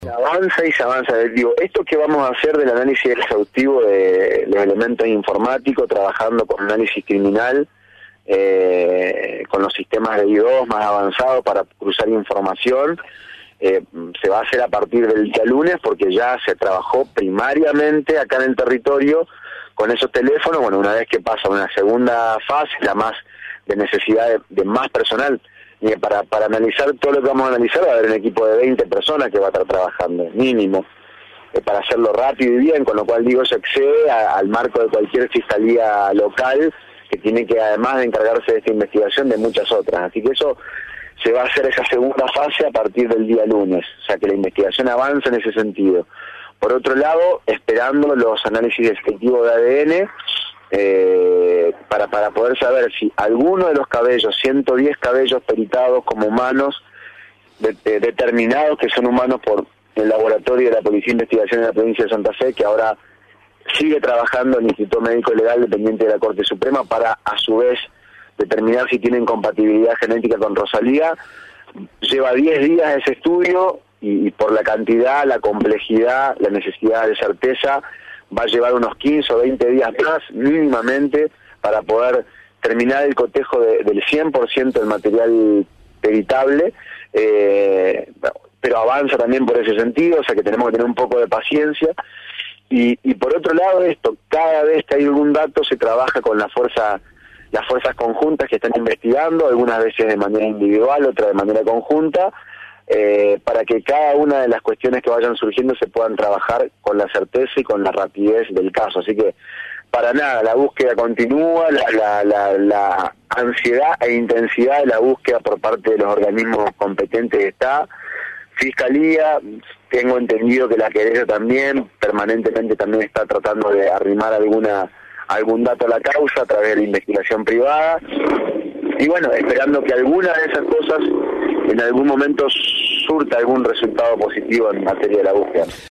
Avanza y se avanza. Digo, esto que vamos a hacer del análisis exhaustivo de los elementos informáticos, trabajando con análisis criminal, con los sistemas de I2 más avanzados para cruzar información, se va a hacer a partir del día lunes, porque ya se trabajó primariamente acá en el territorio con esos teléfonos. Bueno, una vez que pasa una segunda fase, la más de necesidad de más personal, y para analizar todo lo que vamos a analizar va a haber un equipo de 20 personas que va a estar trabajando, mínimo, para hacerlo rápido y bien, con lo cual digo, se excede al marco de cualquier fiscalía local, que tiene que, además de encargarse de esta investigación, de muchas otras. Así que eso se va a hacer, esa segunda fase, a partir del día lunes, o sea que la investigación avanza en ese sentido. Por otro lado, esperando los análisis efectivos de ADN, para poder saber si alguno de los cabellos, 110 cabellos peritados como humanos, determinados que son humanos por el laboratorio de la Policía de Investigación de la provincia de Santa Fe, que ahora sigue trabajando el Instituto Médico Legal dependiente de la Corte Suprema, para a su vez determinar si tienen compatibilidad genética con Rosalía. Lleva 10 días ese estudio y por la cantidad, la complejidad, la necesidad de certeza, va a llevar unos 15 o 20 días más mínimamente para poder terminar el cotejo del 100% del material peritable, pero avanza también por ese sentido, o sea que tenemos que tener un poco de paciencia. Y por otro lado, esto, cada vez que hay algún dato se trabaja con las fuerzas conjuntas que están investigando, algunas veces de manera individual, otras de manera conjunta, para que cada una de las cuestiones que vayan surgiendo se puedan trabajar con la certeza y con la rapidez del caso. Así que, para nada, la búsqueda continúa, la ansiedad e intensidad de la búsqueda por parte de los organismos competentes está. Fiscalía, tengo entendido que la querella también, permanentemente también está tratando de arrimar algún dato a la causa a través de la investigación privada. Y bueno, esperando que alguna de esas cosas en algún momento surta algún resultado positivo en materia de la búsqueda.